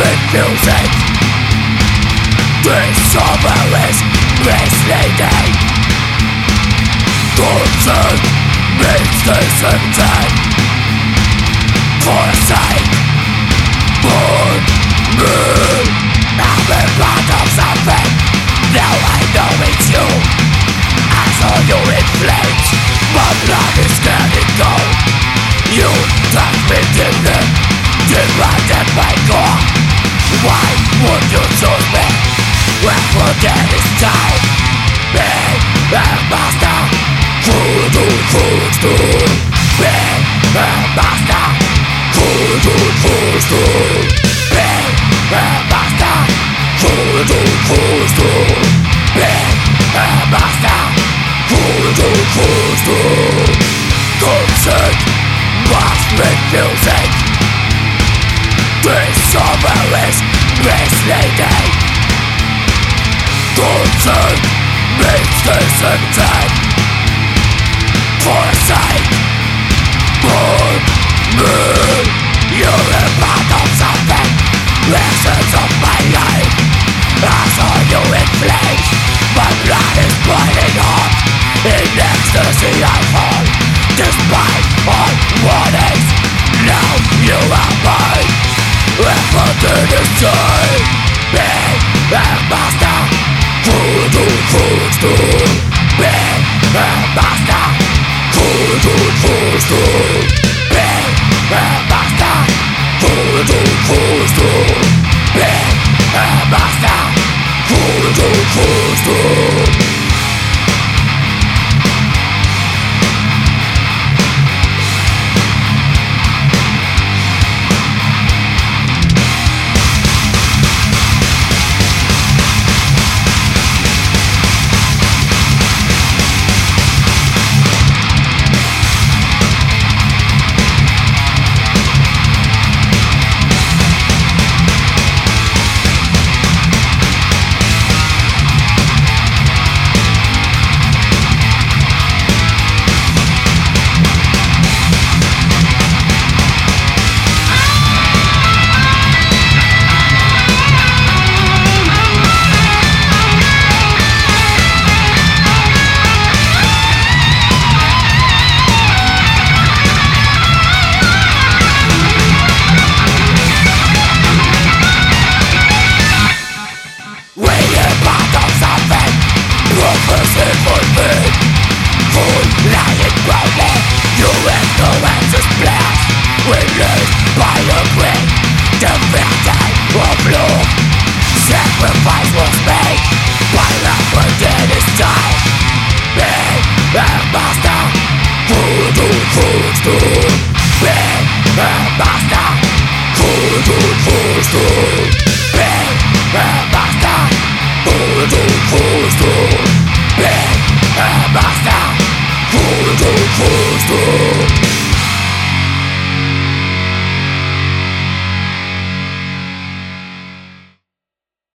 music. This summer is misleading. Concern means discontent. Forsake, burn me. I've been part of something. Now I know it's you. I saw you in flames. My blood is getting cold. You touch me deeply, deeper than my core. Why would you choose me when forget is time? Be a master, voodoo footstool. Be a master, voodoo footstool. Be a master, voodoo footstool. Be a master, voodoo footstool. Concert must refusing. This summer is misleading. Concern means discontent. Forsake, burn me. You're a part of something, essence of my life. I saw you in flames. My blood is boiling hot. In ecstasy I fall, despite all warnings. Now you are mine. Everything is time. Be a master, voodoo footstool. Be a master, voodoo footstool. Be a master, voodoo footstool. Be a master, voodoo footstool. Sacrifice was made. My life within is time. Be a master, voodoo footstool. Be a master, voodoo footstool. Be a master, voodoo footstool. Be a master, voodoo footstool.